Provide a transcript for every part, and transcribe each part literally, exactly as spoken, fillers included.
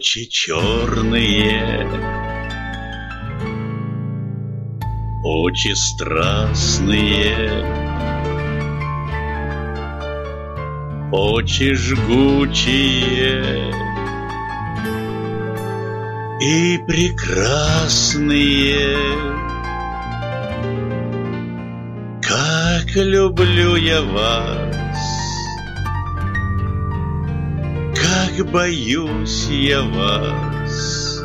Очи черные, очи страстные, очи жгучие и прекрасные. Как люблю я вас, как боюсь я вас,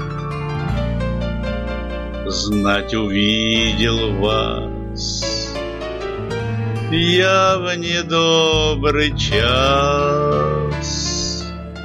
знать увидел вас я в недобрый час.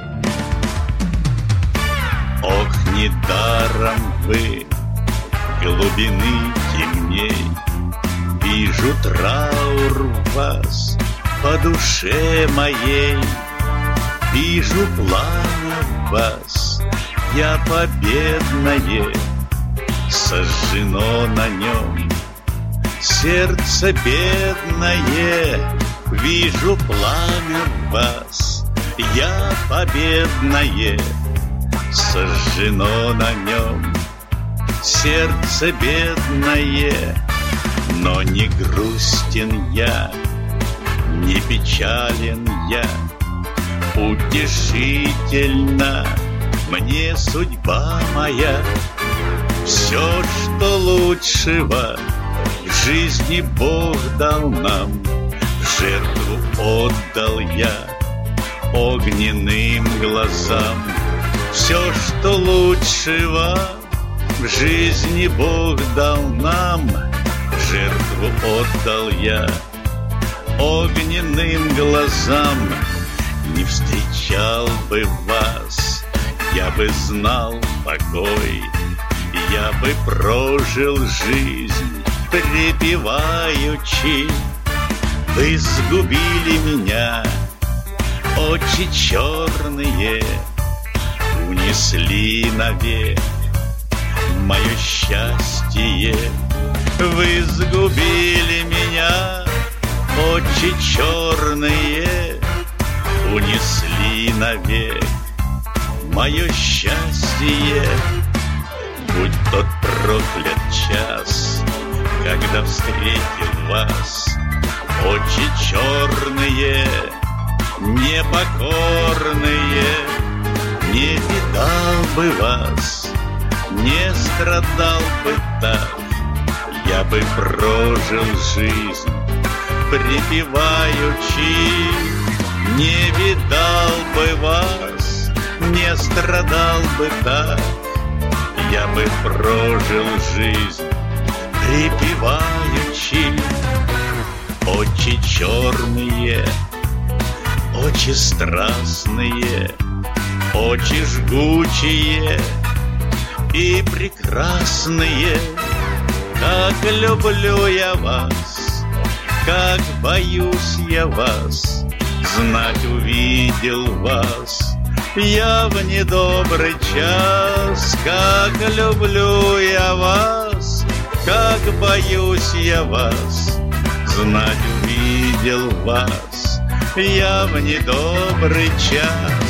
Ох, недаром вы глубины темней, вижу траур в вас по душе моей. Вижу пламя в вас, я победное, сожжено на нем сердце бедное. Вижу пламя в вас, я победное, сожжено на нем сердце бедное. Но не грустен я, не печален я, утешительна мне судьба моя. Все, что лучшего в жизни Бог дал нам, жертву отдал я огненным глазам. Все, что лучшего в жизни Бог дал нам, жертву отдал я огненным глазам. Не встречал бы вас, я бы знал покой, я бы прожил жизнь припеваючи. Вы сгубили меня, очи черные, унесли навек мое счастье. Вы сгубили меня, очи черные, унесли навек мое счастье. Будь тот проклят час, когда встретил вас, очи черные, непокорные. Не видал бы вас, не страдал бы так, я бы прожил жизнь припеваючи. Не видал бы вас, не страдал бы так, я бы прожил жизнь припеваючи. Очи черные, очи страстные, очи жгучие и прекрасные. Как люблю я вас, как боюсь я вас, знать увидел вас я в недобрый час. Как люблю я вас, как боюсь я вас, знать увидел вас я в недобрый час.